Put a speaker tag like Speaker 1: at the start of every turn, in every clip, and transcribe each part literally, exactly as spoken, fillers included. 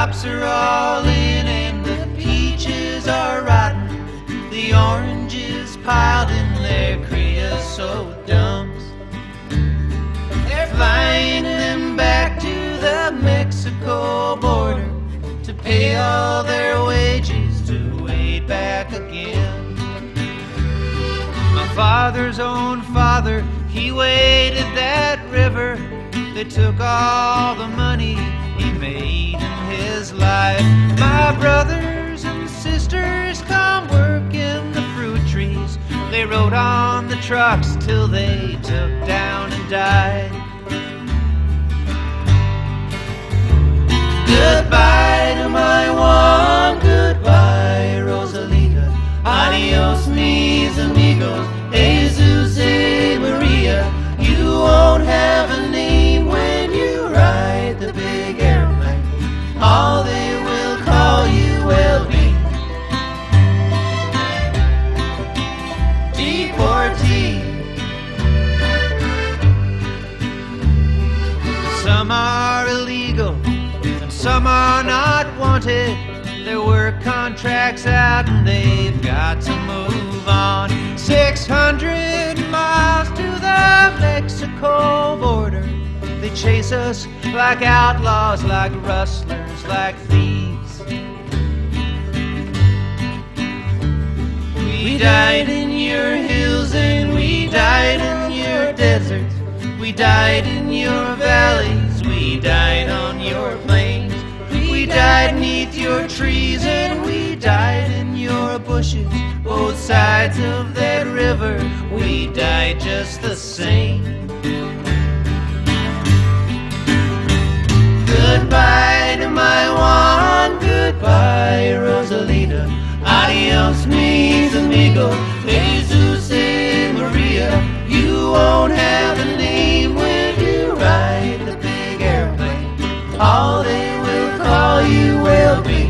Speaker 1: crops are all in and the peaches are rotten. The oranges piled in their creosote dumps. They're flying them back to the Mexico border to pay all their wages to wade back again. My father's own father, he waded that river. They took all the money he made in his life. My brothers and sisters come work in the fruit trees. They rode on the trucks till they took down and died. Goodbye to my one, goodbye Rosalita. Adios mis amigos, Jesus e Maria. You won't have a name when you ride the big airplane. All they will call you will be deportee. Some are illegal and some are not wanted. Their work contracts out and they've got to move on. Six hundred miles to the Mexico border. They chase us like outlaws, like rustlers, like thieves. We died in your hills and we died in your deserts. We died in your valleys, we died on your plains. We died neath your trees and we died in your bushes. Both sides of that river, we died just the same. Goodbye to my one, goodbye Rosalita. Adios mis amigos, Jesus e Maria. You won't have a name when you ride the big airplane. All they will call you will be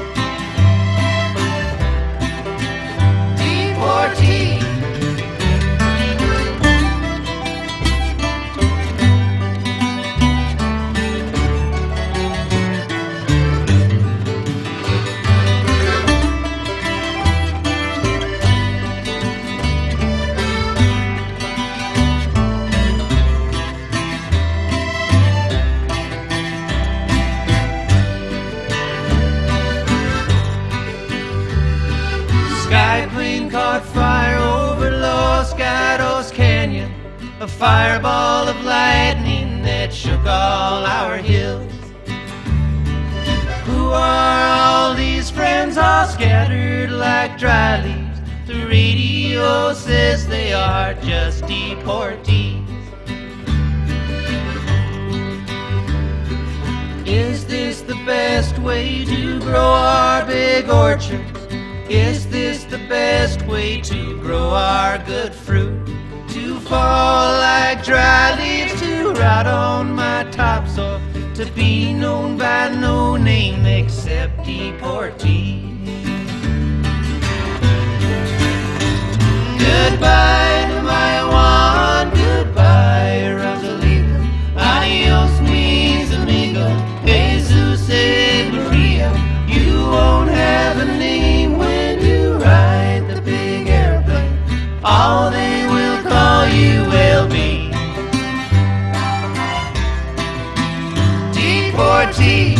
Speaker 1: deportee. Skyplane caught fire over Los Gatos Canyon, a fireball of lightning that shook all our hills. Who are all these friends all scattered like dry leaves? The radio says they are just deportees. Is this the best way to grow our big orchards? Is this the best way to grow our good fruit? To fall like dry leaves, to rot on my topsoil, to be known by no name except deportee. Goodbye to my one, goodbye Rosalita. Adios mis amigos, Jesus e Maria. You won't have a name when you ride the big airplane. All they will call you will be deportee.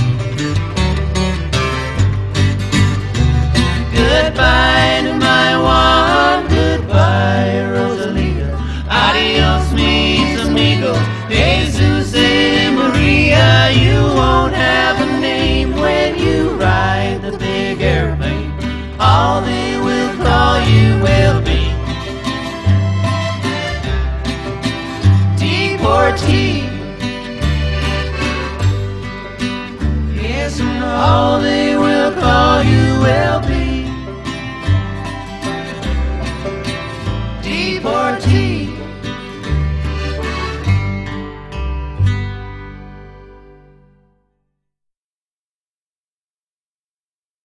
Speaker 1: Goodbye to my one, goodbye Rosalita. Adios mis amigos, Jesus e Maria. You won't have a name when you ride the big airplane. All they will call you will be deportee. Yes, and all they will call you